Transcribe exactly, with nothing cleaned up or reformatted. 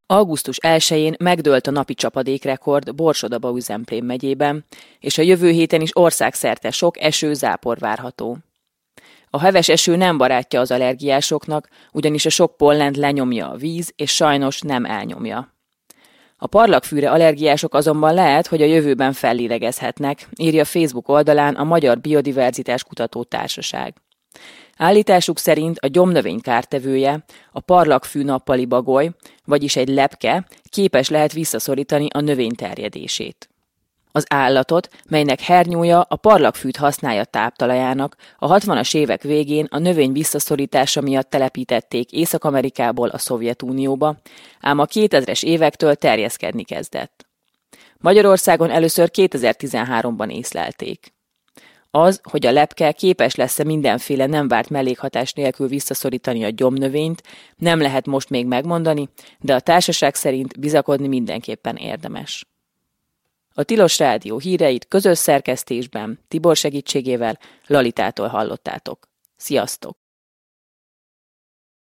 augusztus elsején megdőlt a napi csapadékrekord Borsod-Abaúj-Zemplén megyében, és a jövő héten is országszerte sok eső-zápor várható. A heves eső nem barátja az allergiásoknak, ugyanis a sok pollent lenyomja a víz, és sajnos nem elnyomja. A parlagfűre allergiások azonban lehet, hogy a jövőben fellélegezhetnek, írja Facebook oldalán a Magyar Biodiverzitás Kutató Társaság. Állításuk szerint a gyomnövény kártevője, a parlagfű nappali bagoly, vagyis egy lepke képes lehet visszaszorítani a növény terjedését. Az állatot, melynek hernyója a parlagfűt használja táptalajának, a hatvanas évek végén a növény visszaszorítása miatt telepítették Észak-Amerikából a Szovjetunióba, ám a kétezres évektől terjeszkedni kezdett. Magyarországon először kétezer-tizenháromban észlelték. Az, hogy a lepke képes lesz-e mindenféle nem várt mellékhatás nélkül visszaszorítani a gyomnövényt, nem lehet most még megmondani, de a társaság szerint bizakodni mindenképpen érdemes. A Tilos Rádió híreit közös szerkesztésben, Tibor segítségével Lalitától hallottátok. Sziasztok!